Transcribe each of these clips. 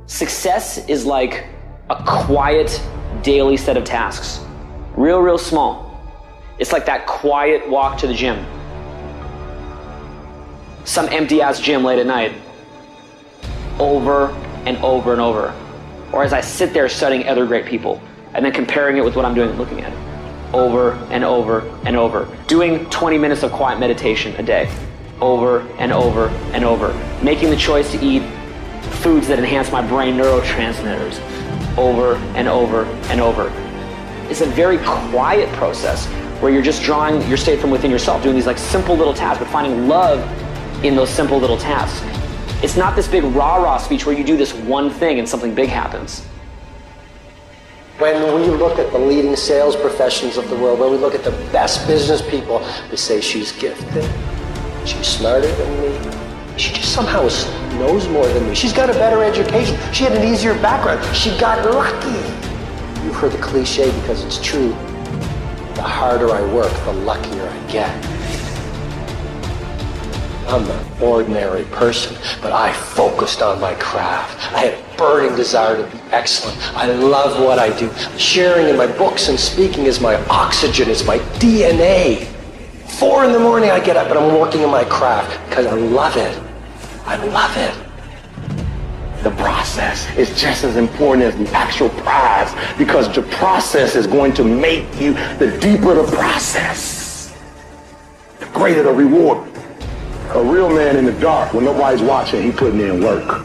Success is like a quiet daily set of tasks. Real small. It's like that quiet walk to the gym. Some empty-ass gym late at night. Over and over and over. Or as I sit there studying other great people and then comparing it with what I'm doing and looking at it. Over and over and over. Doing 20 minutes of quiet meditation a day. Over and over and over. Making the choice to eat foods that enhance my brain neurotransmitters. Over and over and over. It's a very quiet process where you're just drawing your state from within yourself, doing these like simple little tasks, but finding love in those simple little tasks. It's not this big rah-rah speech where you do this one thing and something big happens. When we look at the leading sales professionals of the world, when we look at the best business people, we say she's gifted, she's smarter than me, she just somehow knows more than me, she's got a better education, she had an easier background, she got lucky. You've heard the cliche because it's true. The harder I work, the luckier I get. I'm an ordinary person, but I focused on my craft. I had a burning desire to be excellent. I love what I do. Sharing in my books and speaking is my oxygen, it's my DNA. 4 in the morning I get up and I'm working in my craft because I love it. I love it. The process is just as important as the actual prize because the process is going to make you, the deeper the process, the greater the reward. A real man in the dark, when nobody's watching, he putting in work.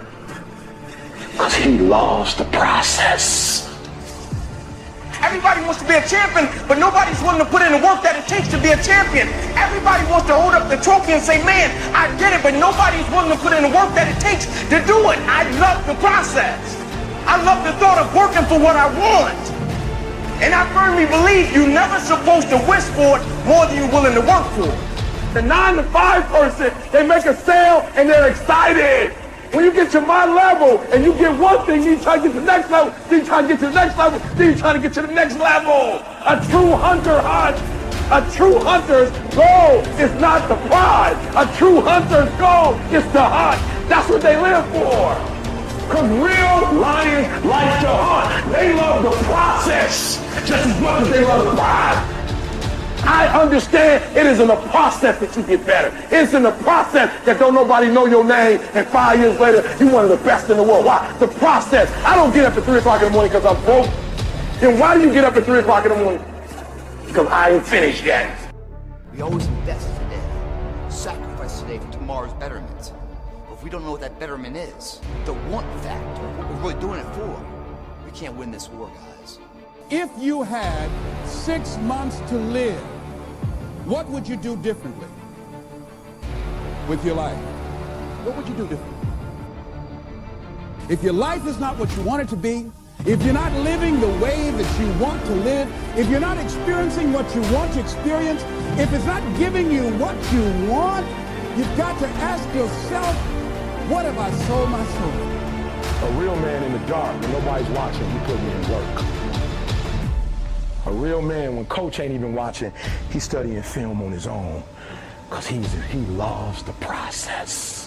Because he loves the process. Everybody wants to be a champion, but nobody's willing to put in the work that it takes to be a champion. Everybody wants to hold up the trophy and say, man, I did it, but nobody's willing to put in the work that it takes to do it. I love the process. I love the thought of working for what I want. And I firmly believe you're never supposed to wish for it more than you're willing to work for it. The 9-to-5 person, they make a sale and they're excited. When you get to my level and you get one thing, you try to get to the next level, then you try to get to the next level, then you try to get to the next level. A true hunter hunts. A true hunter's goal is not the prize. A true hunter's goal is to hunt. That's what they live for. Because real lions like to hunt. They love the process just as much as they love the prize. I understand it is in the process that you get better. It's in the process that don't nobody know your name and 5 years later you're one of the best in the world. Why? The process. I don't get up at 3 o'clock in the morning because I'm broke. Then why do you get up at 3 o'clock in the morning? Because I ain't finished yet. We always invest today, sacrifice today for tomorrow's betterment. But if we don't know what that betterment is, the want factor, what we're really doing it for, we can't win this war, guys. If you had 6 months to live, what would you do differently with your life? What would you do differently? If your life is not what you want it to be, if you're not living the way that you want to live, if you're not experiencing what you want to experience, if it's not giving you what you want, you've got to ask yourself, what have I sold my soul? A real man in the dark, when nobody's watching, he putting in work. A real man, when coach ain't even watching, he's studying film on his own because he loves the process.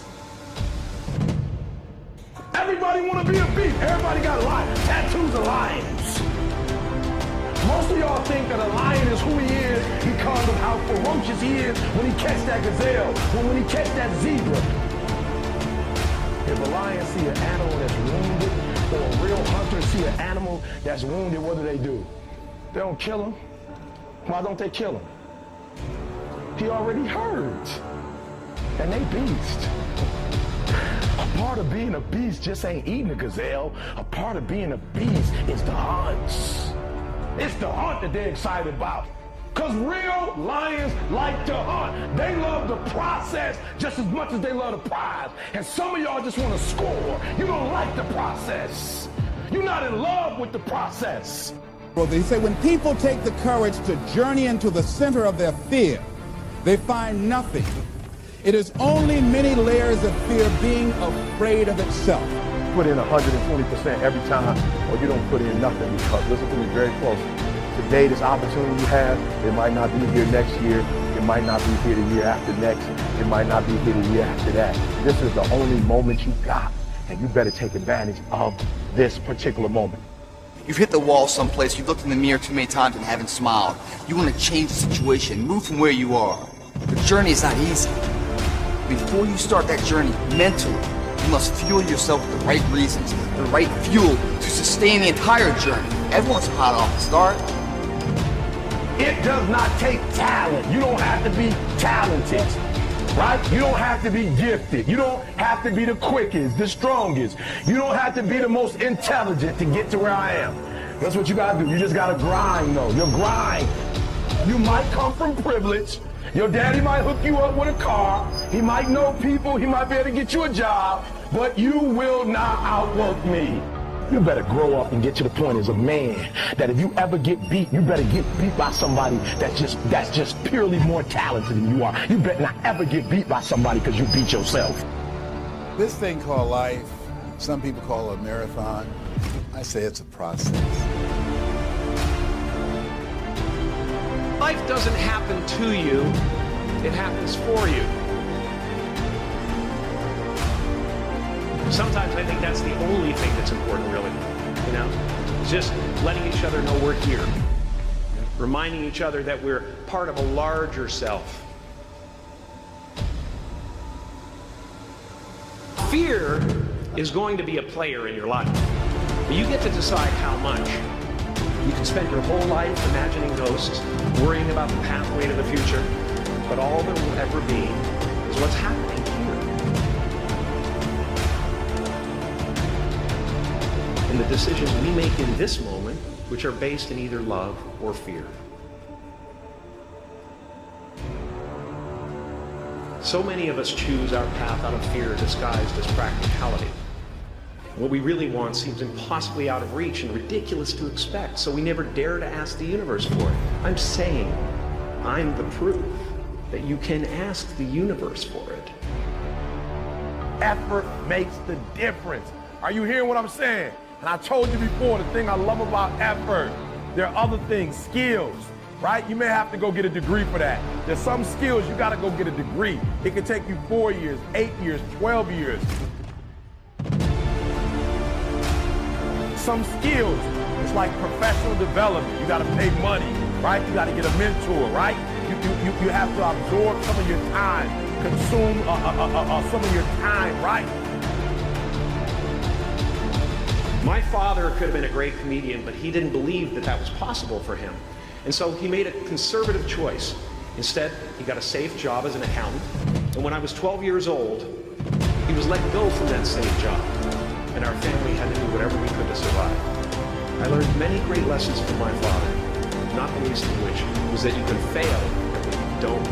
Everybody want to be a beast. Everybody got tattoos of lions. Most of y'all think that a lion is who he is because of how ferocious he is when he catch that gazelle, or when he catch that zebra. If a lion see an animal that's wounded, or a real hunter see an animal that's wounded, what do? They don't kill him. Why don't they kill him? He already hurt. And they beast. A part of being a beast just ain't eating a gazelle. A part of being a beast is the hunts. It's the hunt that they're excited about. Because real lions like to hunt. They love the process just as much as they love the prize. And some of y'all just want to score. You don't like the process. You're not in love with the process. Well, they say when people take the courage to journey into the center of their fear, they find nothing. It is only many layers of fear being afraid of itself. Put in 120% every time, or you don't put in nothing, because listen to me very closely. Today, this opportunity you have, it might not be here next year. It might not be here the year after next. It might not be here the year after that. This is the only moment you got. and you better take advantage of this particular moment. You've hit the wall someplace, you've looked in the mirror too many times and haven't smiled. You want to change the situation, move from where you are. The journey is not easy. Before you start that journey mentally, you must fuel yourself with the right reasons, the right fuel to sustain the entire journey. Everyone's hot off the start. It does not take talent. You don't have to be talented, right? You don't have to be gifted. You don't have to be the quickest, the strongest. You don't have to be the most intelligent to get to where I am. That's what you gotta do. You just gotta grind, though. Your grind. You might come from privilege. Your daddy might hook you up with a car. He might know people. He might be able to get you a job. But you will not outwork me. You better grow up and get to the point as a man that if you ever get beat, you better get beat by somebody that's just purely more talented than you are. You better not ever get beat by somebody because you beat yourself. This thing called life, some people call it a marathon. I say it's a process. Life doesn't happen to you, it happens for you. Sometimes I think that's the only thing that's important, really. You know, it's just letting each other know we're here. Reminding each other that we're part of a larger self. Fear is going to be a player in your life. But you get to decide how much. You can spend your whole life imagining ghosts, worrying about the pathway to the future, but all there will ever be is what's happening here. And the decisions we make in this moment, which are based in either love or fear. So many of us choose our path out of fear disguised as practicality. What we really want seems impossibly out of reach and ridiculous to expect, so we never dare to ask the universe for it. I'm saying, I'm the proof that you can ask the universe for it. Effort makes the difference. Are you hearing what I'm saying? And I told you before, the thing I love about effort, there are other things, skills, right? You may have to go get a degree for that. There's some skills you gotta go get a degree. It can take you 4 years, 8 years, 12 years. Some skills, it's like professional development. You gotta pay money, right? You gotta get a mentor, right? You have to absorb some of your time, consume some of your time, right? My father could have been a great comedian, but he didn't believe that that was possible for him. And so he made a conservative choice. Instead, he got a safe job as an accountant. And when I was 12 years old, he was let go from that safe job. And our family had to do whatever we could to survive. I learned many great lessons from my father, not the least of which was that you can fail but you don't.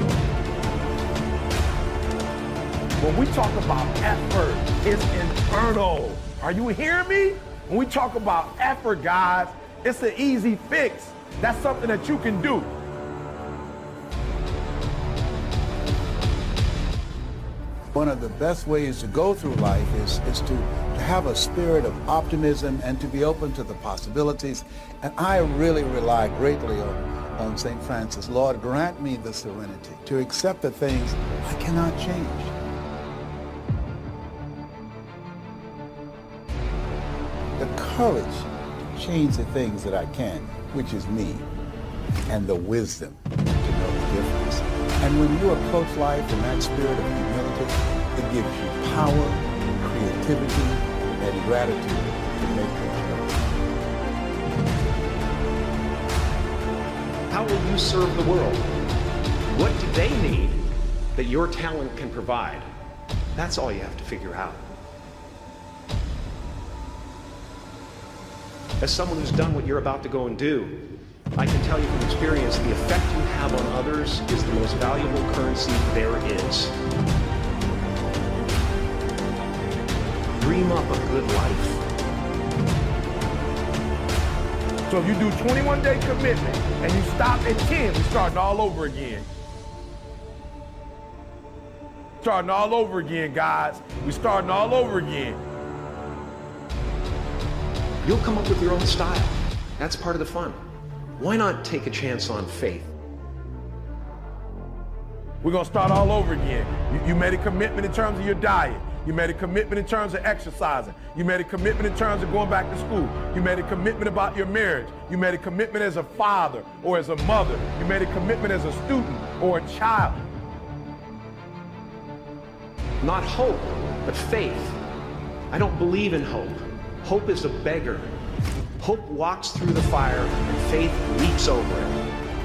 When we talk about effort, it's internal. Are you hearing me? When we talk about effort, guys, it's an easy fix. That's something that you can do. One of the best ways to go through life is to have a spirit of optimism and to be open to the possibilities. And I really rely greatly on St. Francis. Lord, grant me the serenity to accept the things I cannot change. The courage to change the things that I can, which is me, and the wisdom to know the difference. And when you approach life in that spirit of humility, it gives you power, creativity, and gratitude to make the choice. How will you serve the world? What do they need that your talent can provide? That's all you have to figure out. As someone who's done what you're about to go and do, I can tell you from experience, the effect you have on others is the most valuable currency there is. Dream up a good life. So if you do 21-day commitment and you stop at 10, we're starting all over again. Starting all over again, guys. We're starting all over again. You'll come up with your own style. That's part of the fun. Why not take a chance on faith? We're gonna start all over again. You made a commitment in terms of your diet. You made a commitment in terms of exercising. You made a commitment in terms of going back to school. You made a commitment about your marriage. You made a commitment as a father or as a mother. You made a commitment as a student or a child. Not hope, but faith. I don't believe in hope. Hope is a beggar. Hope walks through the fire and faith leaps over it.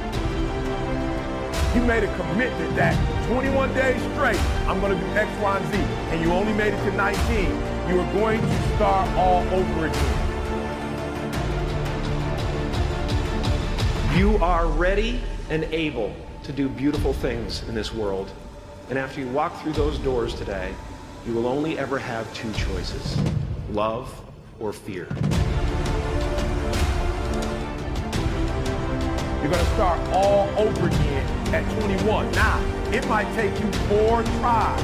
You made a commitment that 21 days straight, I'm going to do X, Y, and Z, and you only made it to 19. You are going to start all over again. You are ready and able to do beautiful things in this world. And after you walk through those doors today, you will only ever have two choices: love or fear. You're going to start all over again at 21. Now, it might take you 4 tries.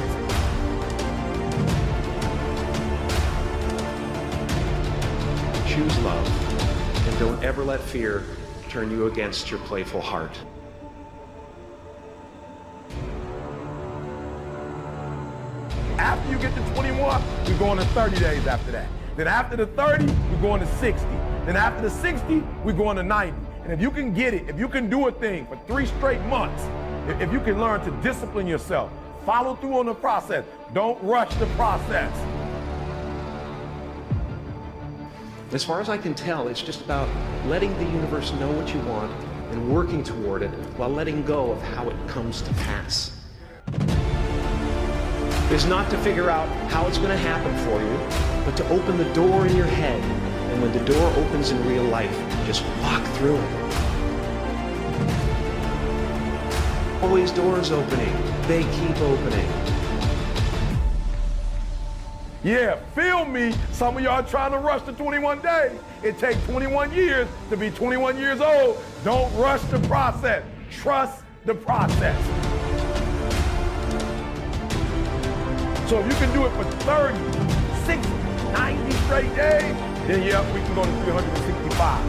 Choose love, and don't ever let fear turn you against your playful heart. After you get to 21, you're going to 30 days after that. Then after the 30, we're going to 60. Then after the 60, we're going to 90. And if you can get it, if you can do a thing for 3 straight months, if you can learn to discipline yourself, follow through on the process, don't rush the process. As far as I can tell, it's just about letting the universe know what you want and working toward it while letting go of how it comes to pass. Is not to figure out how it's going to happen for you, but to open the door in your head. And when the door opens in real life, just walk through it. Always doors opening. They keep opening. Yeah, feel me. Some of y'all trying to rush to 21 days. It takes 21 years to be 21 years old. Don't rush the process. Trust the process. So if you can do it for 30, 60, 90 straight days, then yeah, we can go to 365.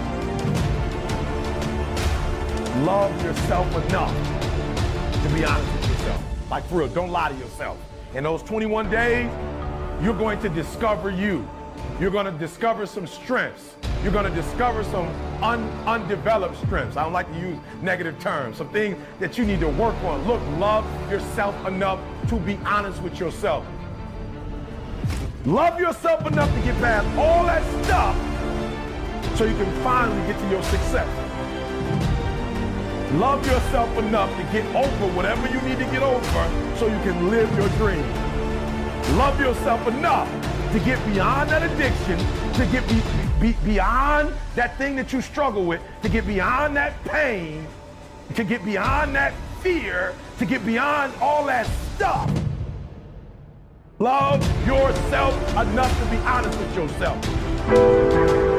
Love yourself enough to be honest with yourself. Like for real, don't lie to yourself. In those 21 days, you're going to discover you. You're going to discover some strengths. You're going to discover some undeveloped strengths. I don't like to use negative terms. Some things that you need to work on. Look, love yourself enough to be honest with yourself. Love yourself enough to get past all that stuff so you can finally get to your success. Love yourself enough to get over whatever you need to get over so you can live your dream. Love yourself enough to get beyond that addiction, to get beyond that thing that you struggle with, to get beyond that pain, to get beyond that fear, to get beyond all that stuff. Love yourself enough to be honest with yourself.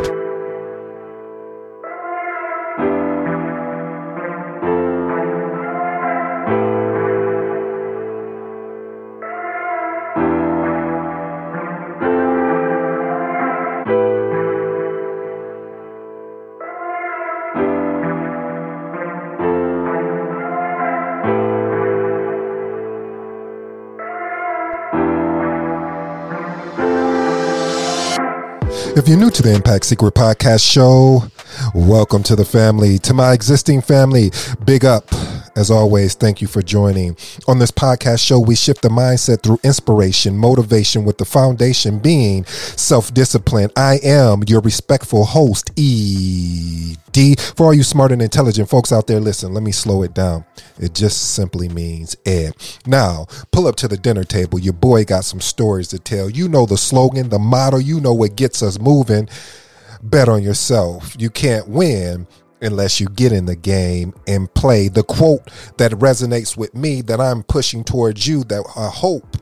If you're new to the Impact Secret Podcast Show, welcome to the family. To my existing family, big up. As always, thank you for joining. On this podcast show, we shift the mindset through inspiration, motivation, with the foundation being self-discipline. I am your respectful host, ED. For all you smart and intelligent folks out there, listen, let me slow it down. It just simply means Ed. Now, pull up to the dinner table. Your boy got some stories to tell. You know the slogan, the motto, you know what gets us moving. Bet on yourself. You can't win unless you get in the game and play. The quote that resonates with me, that I'm pushing towards you, that I hope.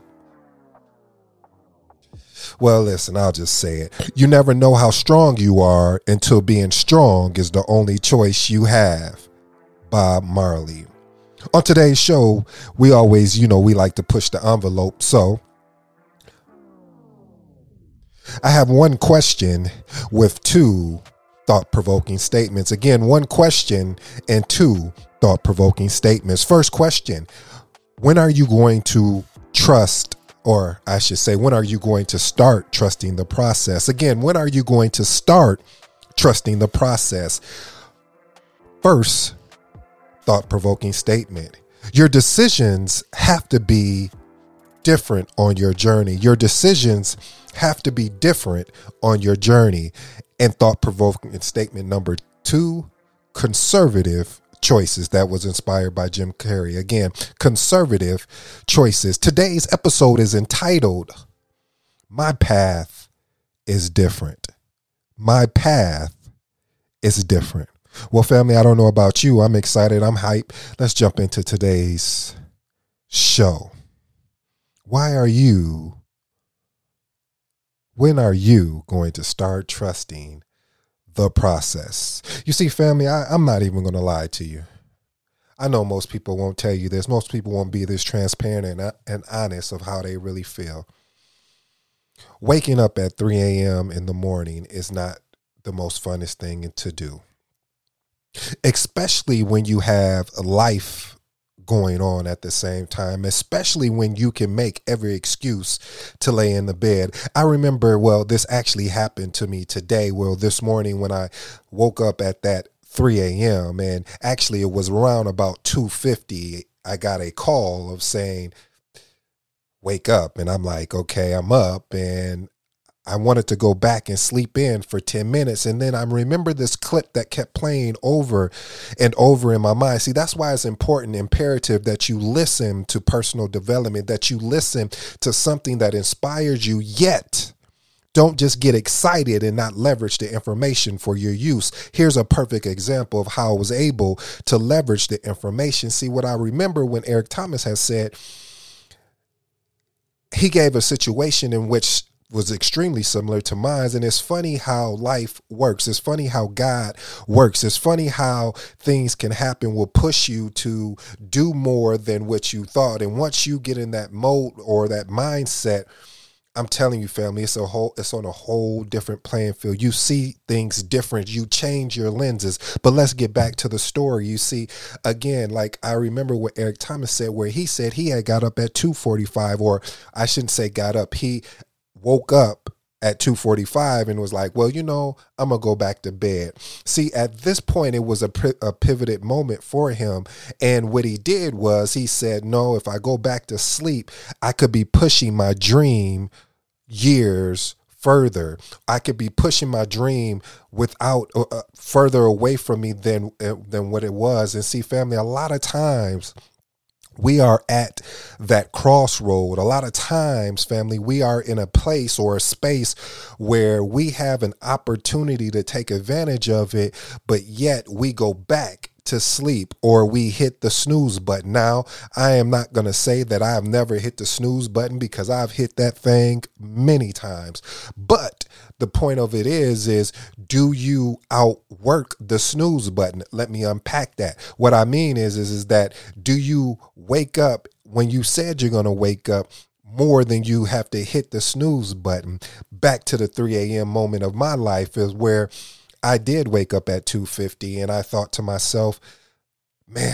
Well, listen, I'll just say it. You never know how strong you are until being strong is the only choice you have. Bob Marley. On today's show, we always, we like to push the envelope. So I have one question with 2 thought-provoking statements. Again, 1 question and 2 thought-provoking statements. First question: when are you going to trust or I should say, when are you going to start trusting the process? Again, when are you going to start trusting the process? First, thought-provoking statement. Your decisions have to be different on your journey. Your decisions have to be different on your journey. And thought-provoking statement number 2, conservative choices. That was inspired by Jim Carrey. Again, conservative choices. Today's episode is entitled, My Path is Different. My path is different. Well, family, I don't know about you. I'm excited. I'm hyped. Let's jump into today's show. When are you going to start trusting the process? You see, family, I'm not even going to lie to you. I know most people won't tell you this. Most people won't be this transparent and honest of how they really feel. Waking up at 3 a.m. in the morning is not the most funnest thing to do, especially when you have a life going on at the same time, especially when you can make every excuse to lay in the bed. I remember, this actually happened to me today. This morning when I woke up at that 3 a.m. and actually it was around about 2:50, I got a call of saying, wake up. And I'm like, okay, I'm up, and I wanted to go back and sleep in for 10 minutes. And then I remember this clip that kept playing over and over in my mind. See, that's why it's imperative that you listen to personal development, that you listen to something that inspires you, yet don't just get excited and not leverage the information for your use. Here's a perfect example of how I was able to leverage the information. See, what I remember when Eric Thomas has said, he gave a situation in which was extremely similar to mine. And it's funny how life works. It's funny how God works. It's funny how things can happen will push you to do more than what you thought. And once you get in that mode or that mindset, I'm telling you, family, it's on a whole different playing field. You see things different. You change your lenses. But let's get back to the story. You see, again, like I remember what Eric Thomas said, where he said he had got up at 2:45, or I shouldn't say got up. He woke up at 2:45 and was like, I'm going to go back to bed. See, at this point, it was a pivoted moment for him. And what he did was he said, no, if I go back to sleep, I could be pushing my dream years further. I could be pushing my dream without further away from me than what it was. And see, family, a lot of times we are at that crossroad. A lot of times, family, we are in a place or a space where we have an opportunity to take advantage of it, but yet we go back to sleep or we hit the snooze button. Now, I am not going to say that I have never hit the snooze button, because I've hit that thing many times. But the point of it is do you outwork the snooze button? Let me unpack that. What I mean is that do you wake up when you said you're going to wake up more than you have to hit the snooze button? Back to the 3 a.m. moment of my life is where I did wake up at 2:50, and I thought to myself, man,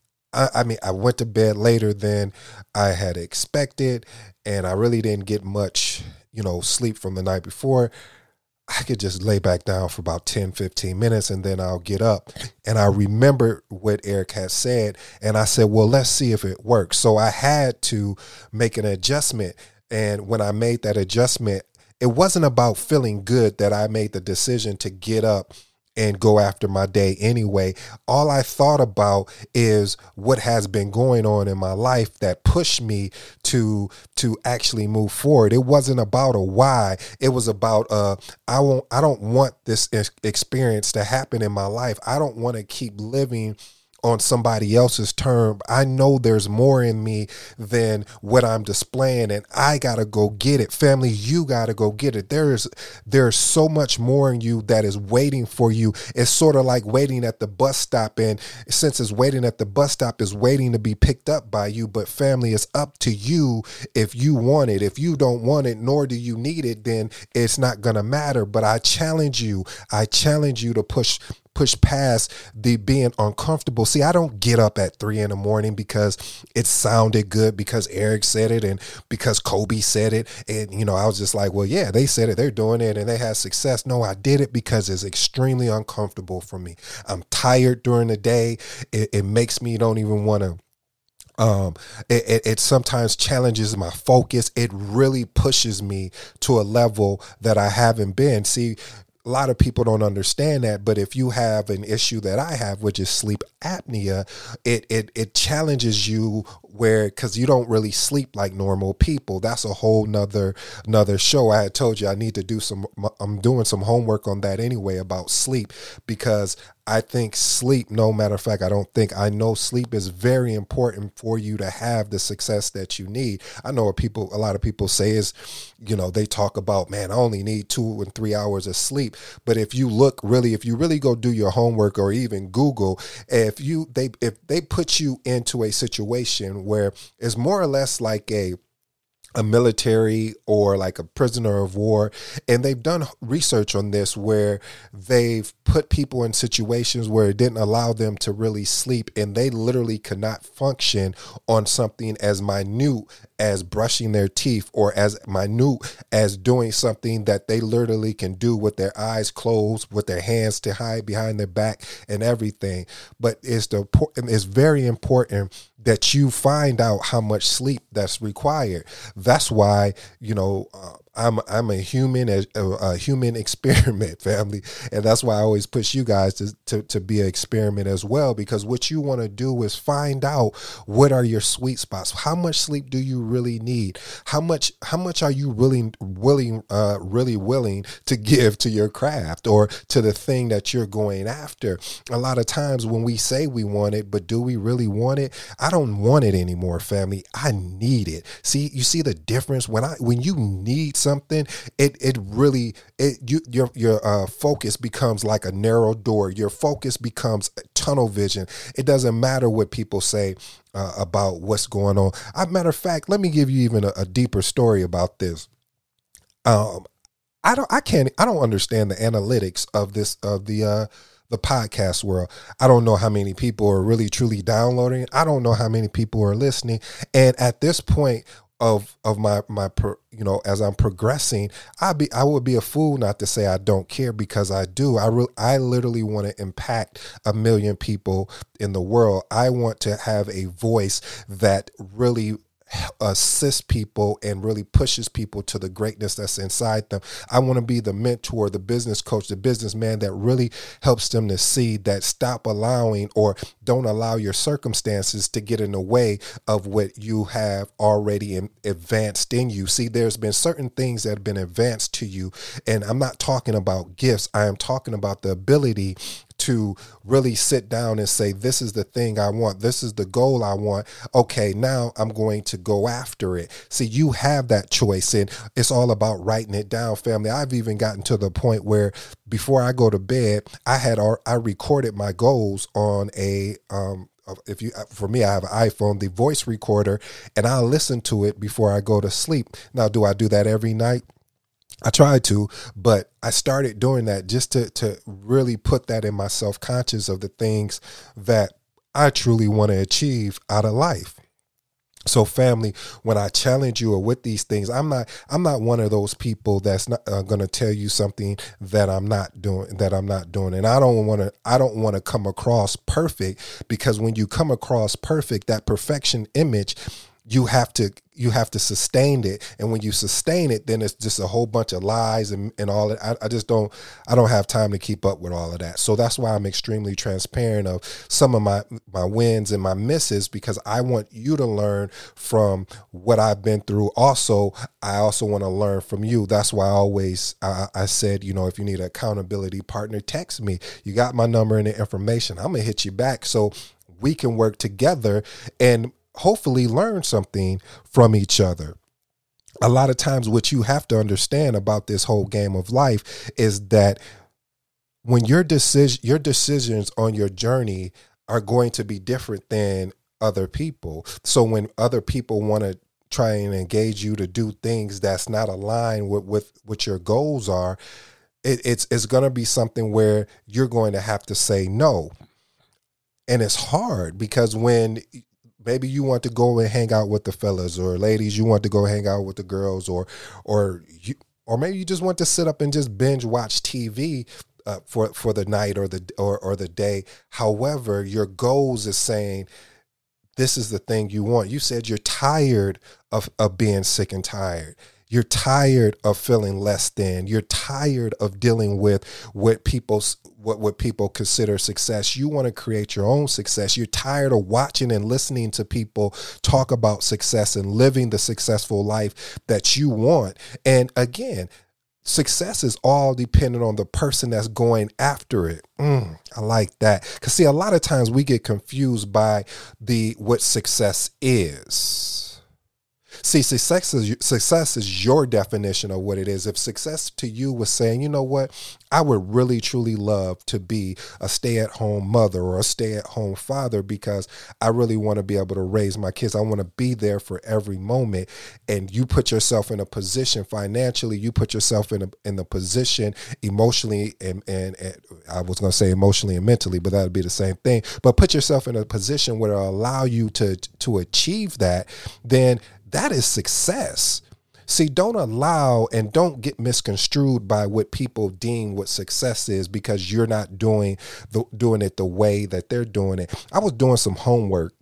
I went to bed later than I had expected, and I really didn't get much, sleep from the night before. I could just lay back down for about 10, 15 minutes, and then I'll get up. And I remember what Eric had said, and I said, well, let's see if it works. So I had to make an adjustment, and when I made that adjustment, it wasn't about feeling good that I made the decision to get up and go after my day anyway. All I thought about is what has been going on in my life that pushed me to actually move forward. It wasn't about a why. It was about I don't want this experience to happen in my life. I don't want to keep living on somebody else's term. I know there's more in me than what I'm displaying, and I gotta go get it. Family, you gotta go get it. There's so much more in you that is waiting for you. It's sort of like waiting at the bus stop, and since it's waiting at the bus stop, is waiting to be picked up by you. But family, it's up to you if you want it. If you don't want it, nor do you need it, then it's not gonna matter. But I challenge you to push push past the being uncomfortable. See, I don't get up at 3 a.m. because it sounded good, because Eric said it and because Kobe said it. And, you know, I was just like, well, yeah, they said it, they're doing it and they had success. No, I did it because it's extremely uncomfortable for me. I'm tired during the day. It makes me don't even want to. It sometimes challenges my focus. It really pushes me to a level that I haven't been. See, a lot of people don't understand that, but if you have an issue that I have, which is sleep apnea, it challenges you because you don't really sleep like normal people. That's a whole nother show. I had told you I'm doing some homework on that anyway about sleep, because I think sleep, no matter of fact, I know sleep is very important for you to have the success that you need. I know a lot of people say is, you know, they talk about, man, I only need 2 and 3 hours of sleep. But if you really go do your homework or even Google, if they put you into a situation where it's more or less like a military or like a prisoner of war, and they've done research on this where they've put people in situations where it didn't allow them to really sleep, and they literally could not function on something as minute as brushing their teeth, or as minute as doing something that they literally can do with their eyes closed, with their hands to hide behind their back and everything. But it's very important that you find out how much sleep that's required. That's why, you know, I'm a human experiment, family, and that's why I always push you guys to be an experiment as well, because what you want to do is find out what are your sweet spots. How much sleep do you really need? How much are you really willing to give to your craft or to the thing that you're going after? A lot of times when we say we want it, but do we really want it? I don't want it anymore, family. I need it. See, you see the difference when you need something, your focus becomes like a narrow door. Your focus becomes tunnel vision. It doesn't matter what people say about what's going on. Matter of fact, let me give you even a deeper story about this. I don't understand the analytics of the podcast world. I don't know how many people are really truly downloading. I don't know how many people are listening. And at this point of my you know, as I'm progressing, I would be a fool not to say I don't care, because I do. I literally want to impact 1 million people in the world. I want to have a voice that really assists people and really pushes people to the greatness that's inside them. I want to be the mentor, the business coach, the businessman that really helps them to see that stop allowing or don't allow your circumstances to get in the way of what you have already advanced in you. See, there's been certain things that have been advanced to you, and I'm not talking about gifts. I am talking about the ability to really sit down and say, this is the thing I want. This is the goal I want. Okay, now I'm going to go after it. See, you have that choice, and it's all about writing it down, family. I've even gotten to the point where before I go to bed, I recorded my goals on for me, I have an iPhone, the voice recorder, and I'll listen to it before I go to sleep. Now, do I do that every night? I tried to, but I started doing that just to really put that in my self-conscious of the things that I truly want to achieve out of life. So family, when I challenge you or with these things, I'm not one of those people that's not going to tell you something that I'm not doing, and I don't want to come across perfect, because when you come across perfect, that perfection image, you have to sustain it. And when you sustain it, then it's just a whole bunch of lies and all that. I don't have time to keep up with all of that. So that's why I'm extremely transparent of some of my wins and my misses, because I want you to learn from what I've been through. Also, I also want to learn from you. That's why I said, you know, if you need an accountability partner, text me. You got my number and the information. I'm going to hit you back so we can work together and hopefully learn something from each other. A lot of times what you have to understand about this whole game of life is that when your decisions on your journey are going to be different than other people. So when other people want to try and engage you to do things that's not aligned with what your goals are, it's going to be something where you're going to have to say no. And it's hard because when maybe you want to go and hang out with the fellas, or ladies, you want to go hang out with the girls, or maybe you just want to sit up and just binge watch TV for the night or the day. However, your goals is saying, this is the thing you want. You said you're tired of being sick and tired. You're tired of feeling less than. You're tired of dealing with what people consider success. You want to create your own success. You're tired of watching and listening to people talk about success and living the successful life that you want. And again, success is all dependent on the person that's going after it. I like that. Because see, a lot of times we get confused by what success is. See, success is your definition of what it is. If success to you was saying, you know what, I would really, truly love to be a stay-at-home mother or a stay-at-home father because I really want to be able to raise my kids. I want to be there for every moment. And you put yourself in a position financially, you put yourself in a position emotionally, and I was going to say emotionally and mentally, but that would be the same thing. But put yourself in a position where it'll allow you to achieve that, then that is success. See, don't allow and don't get misconstrued by what people deem what success is because you're not doing it the way that they're doing it. I was doing some homework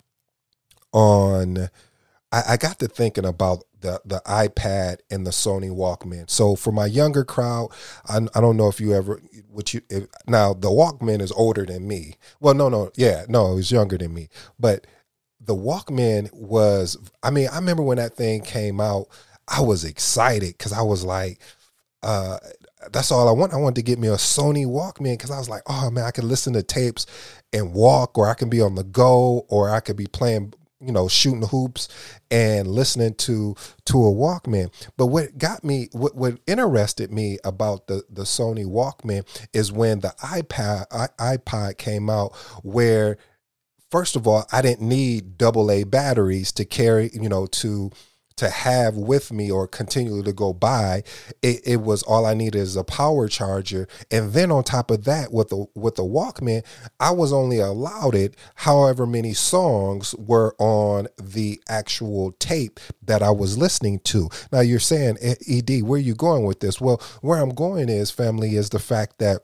on, I got to thinking about the iPad and the Sony Walkman. So for my younger crowd, I don't know if you ever, now the Walkman is older than me. Well, no, he's younger than me. But the Walkman was, I remember when that thing came out, I was excited because I was like, that's all I want. I wanted to get me a Sony Walkman because I was like, oh man, I can listen to tapes and walk, or I can be on the go, or I could be playing, shooting hoops and listening to a Walkman. But what interested me about the Sony Walkman is when the iPod came out, where first of all, I didn't need AA batteries to carry, to have with me or continue to go by. It was all I needed is a power charger. And then on top of that, with the Walkman, I was only allowed it however many songs were on the actual tape that I was listening to. Now you're saying, ED, where are you going with this? Well, where I'm going is, family, is the fact that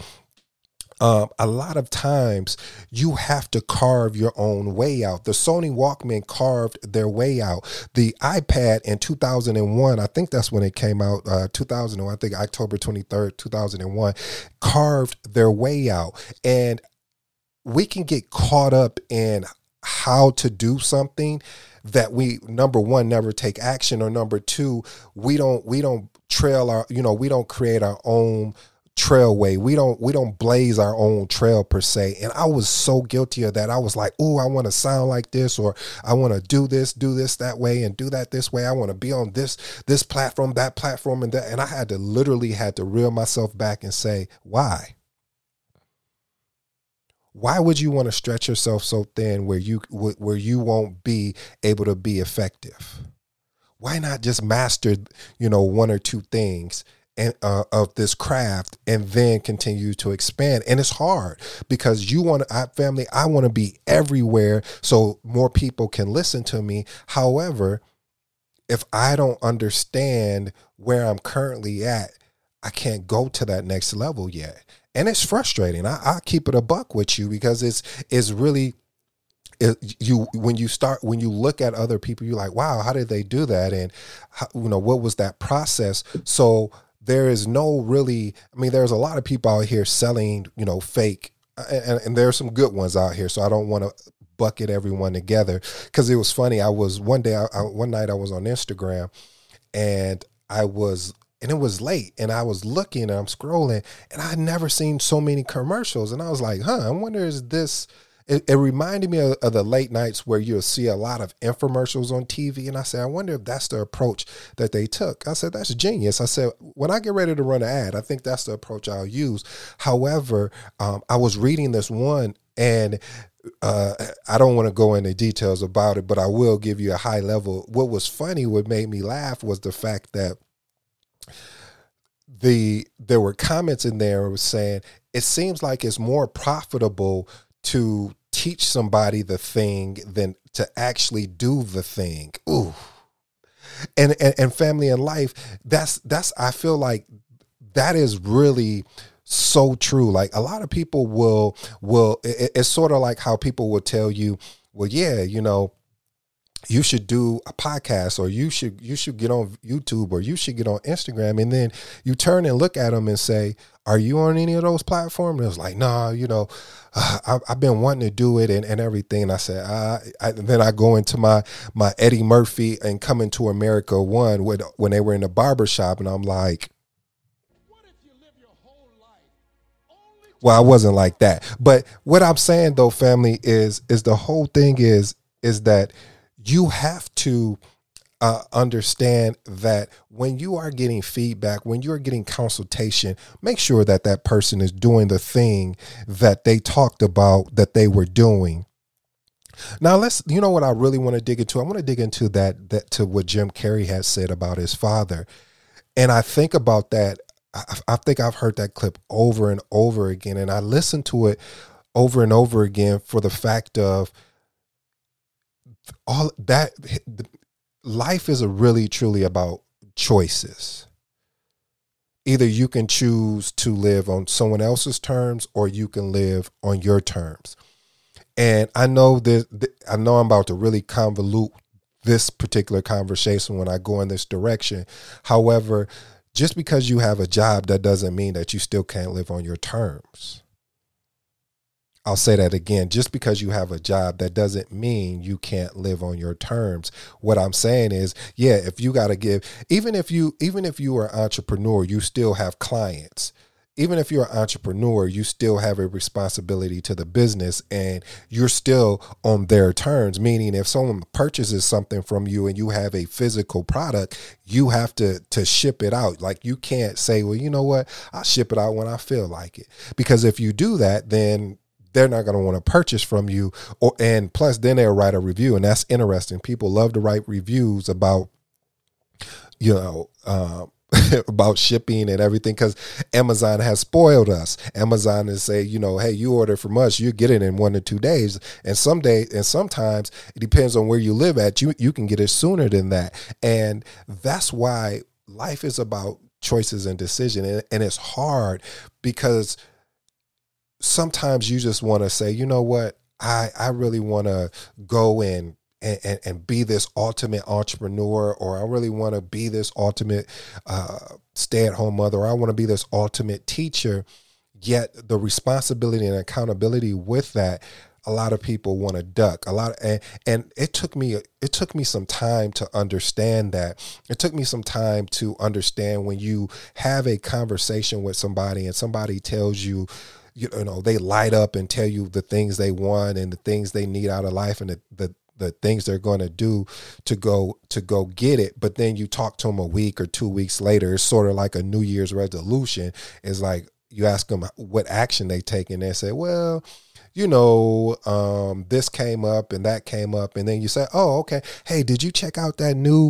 a lot of times you have to carve your own way out. The Sony Walkman carved their way out. The iPad in 2001, I think that's when it came out, 2001, I think October 23rd, 2001, carved their way out. And we can get caught up in how to do something that we, number one, never take action, or number two, we don't trail our, we don't create our own trailway. We don't blaze our own trail per se. And I was so guilty of that. I was like, oh, I want to sound like this, or I want to do this that way, and do that this way. I want to be on this platform, that platform, and that. And I had to reel myself back and say, why? Why would you want to stretch yourself so thin where you won't be able to be effective? Why not just master, one or two things and of this craft, and then continue to expand? And it's hard because I want to be everywhere so more people can listen to me. However, if I don't understand where I'm currently at, I can't go to that next level yet. And it's frustrating. I keep it a buck with you, because it's really, when you look at other people, you're like, wow, how did they do that? And what was that process? So there is no really, there's a lot of people out here selling, fake, and there are some good ones out here. So I don't want to bucket everyone together, because it was funny. One night I was on Instagram, and it was late, and I was looking and I'm scrolling, and I'd never seen so many commercials. And I was like, I wonder, is this, it reminded me of the late nights where you'll see a lot of infomercials on TV. And I said, I wonder if that's the approach that they took. I said, that's genius. I said, when I get ready to run an ad, I think that's the approach I'll use. However, I was reading this one, and I don't want to go into details about it, but I will give you a high level. What was funny, what made me laugh, was the fact that there were comments in there was saying it seems like it's more profitable to teach somebody the thing than to actually do the thing. Ooh. And family and life, that's I feel like that is really so true. Like a lot of people will it's sort of like how people will tell you, well, yeah, you know, you should do a podcast, or you should get on YouTube, or you should get on Instagram. And then you turn and look at them and say, are you on any of those platforms? And it's like, nah, you know, I've been wanting to do it and everything. And I said, then I go into my Eddie Murphy and Coming to America one when they were in the barbershop, and I'm like, well, I wasn't like that. But what I'm saying though, family, is the whole thing is that you have to understand that when you are getting feedback, when you're getting consultation, make sure that that person is doing the thing that they talked about that they were doing. Now you know what I really want to dig into? I want to dig into that to what Jim Carrey has said about his father. And I think about that. I think I've heard that clip over and over again, and I listened to it over and over again for the fact of all that. Life is really truly about choices. Either you can choose to live on someone else's terms, or you can live on your terms. And I know I'm about to really convolute this particular conversation when I go in this direction. However, just because you have a job, that doesn't mean that you still can't live on your terms. I'll say that again. Just because you have a job, that doesn't mean you can't live on your terms. What I'm saying is, yeah, if you got to give, even if you are an entrepreneur, you still have clients. Even if you're an entrepreneur, you still have a responsibility to the business, and you're still on their terms. Meaning, if someone purchases something from you and you have a physical product, you have to ship it out. Like, you can't say, well, you know what, I'll ship it out when I feel like it. Because if you do that, then they're not going to want to purchase from you. And plus, then they'll write a review. And that's interesting. People love to write reviews about, you know, about shipping and everything, because Amazon has spoiled us. Amazon is say, you know, hey, you order from us, you get it in 1 to 2 days. And sometimes it depends on where you live at. You can get it sooner than that. And that's why life is about choices and decision. And it's hard because sometimes you just want to say, you know what, I really want to go and be this ultimate entrepreneur, or I really want to be this ultimate stay-at-home mother, or I want to be this ultimate teacher. Yet the responsibility and accountability with that, a lot of people want to duck. And it took me some time to understand that. It took me some time to understand when you have a conversation with somebody and somebody tells you, you know, they light up and tell you the things they want and the things they need out of life and the things they're going to do to go get it. But then you talk to them a week or 2 weeks later, it's sort of like a New Year's resolution. It's like you ask them what action they take, and they say, well, you know, this came up and that came up. And then you say, oh, okay. Hey, did you check out that new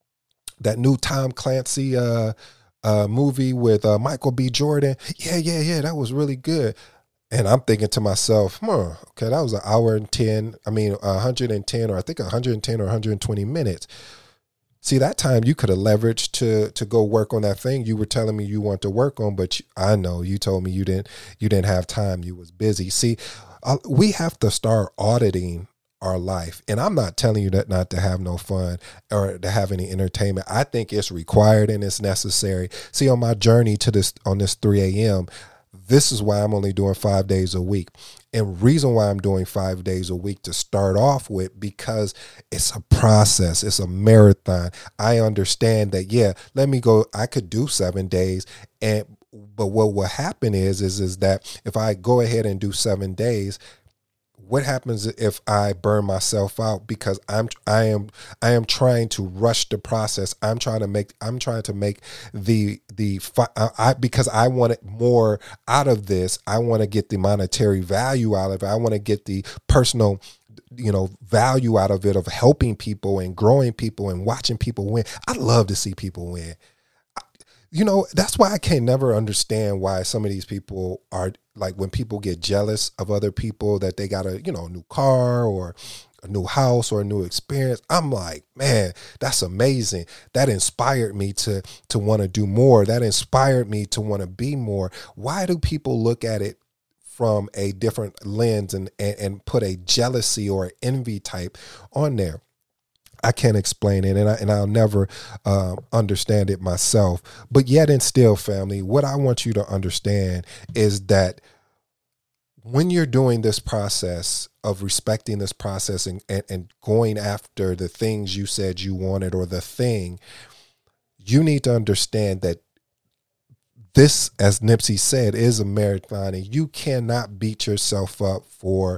Tom Clancy movie with Michael B. Jordan? Yeah, that was really good. And I'm thinking to myself, okay, that was 110 or I think 110 or 120 minutes. See, that time you could have leveraged to go work on that thing you were telling me you want to work on, but I know you told me you didn't have time. You was busy. See, we have to start auditing our life. And I'm not telling you that not to have no fun or to have any entertainment. I think it's required and it's necessary. See, on my journey on this 3 a.m., this is why I'm only doing 5 days a week. And reason why I'm doing 5 days a week to start off with, because it's a process. It's a marathon. I understand that, yeah, let me go. I could do 7 days. But what will happen is that if I go ahead and do 7 days, what happens if I burn myself out because I am trying to rush the process. I'm trying to make because I want more out of this. I want to get the monetary value out of it. I want to get the personal, value out of it, of helping people and growing people and watching people win. I love to see people win. You know, that's why I can never understand why some of these people are like, when people get jealous of other people that they got a, you know, a new car or a new house or a new experience. I'm like, man, that's amazing. That inspired me to want to do more. That inspired me to want to be more. Why do people look at it from a different lens and put a jealousy or envy type on there? I can't explain it, and I'll never understand it myself. But yet and still, family, what I want you to understand is that when you're doing this process of respecting this process and going after the things you said you wanted or the thing, you need to understand that this, as Nipsey said, is a marathon, and you cannot beat yourself up for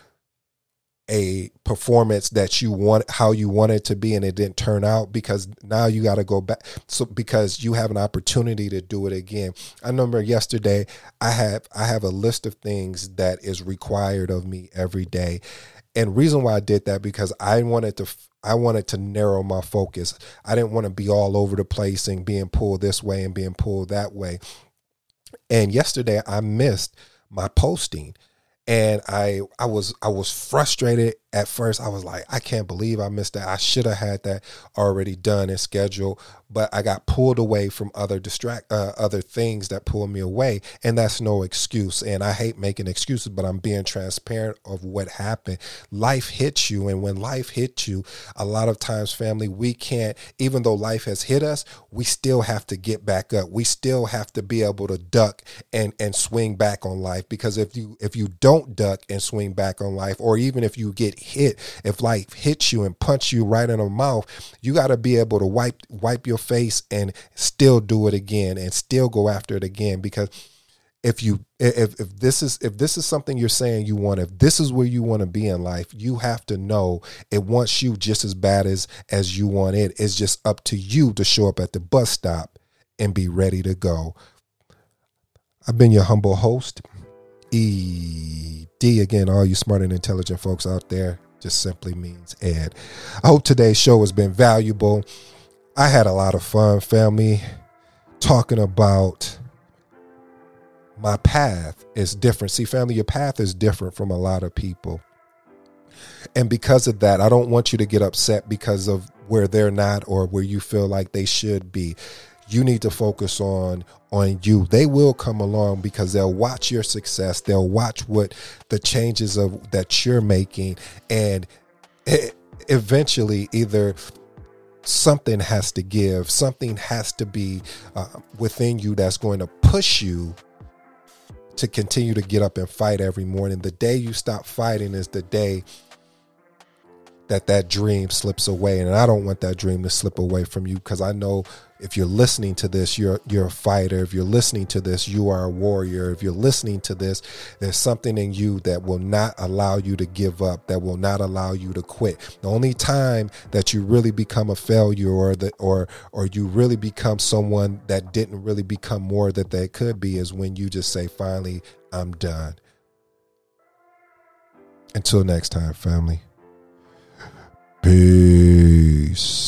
a performance that you want, how you want it to be, and it didn't turn out, because now you got to go back. So because you have an opportunity to do it again. I remember yesterday I have a list of things that is required of me every day. And reason why I did that, because I wanted to narrow my focus. I didn't want to be all over the place and being pulled this way and being pulled that way. And yesterday I missed my posting. And I was frustrated at first. I was like, I can't believe I missed that. I should have had that already done and scheduled, but I got pulled away from other things that pulled me away. And that's no excuse. And I hate making excuses, but I'm being transparent of what happened. Life hits you. And when life hits you, a lot of times, family, we can't, even though life has hit us, we still have to get back up. We still have to be able to duck and swing back on life. Because if you don't duck and swing back on life, or even if you get hit, if life hits you and punch you right in the mouth, you got to be able to wipe your face and still do it again and still go after it again. Because if this is something you're saying you want, if this is where you want to be in life, you have to know it wants you just as bad as you want it. It's just up to you to show up at the bus stop and be ready to go. I've been your humble host, ED. Again, all you smart and intelligent folks out there, just simply means Ed. I hope today's show has been valuable. I had a lot of fun, family, talking about my path is different. See, family, your path is different from a lot of people. And because of that, I don't want you to get upset because of where they're not or where you feel like they should be. You need to focus on you. They will come along because they'll watch your success. They'll watch what the changes that you're making. And eventually either something has to give, something has to be within you that's going to push you to continue to get up and fight every morning. The day you stop fighting is the day that dream slips away. And I don't want that dream to slip away from you, because I know if you're listening to this, you're a fighter. If you're listening to this, you are a warrior. If you're listening to this, there's something in you that will not allow you to give up, that will not allow you to quit. The only time that you really become a failure or you really become someone that didn't really become more that they could be is when you just say, finally, I'm done. Until next time, family. Peace.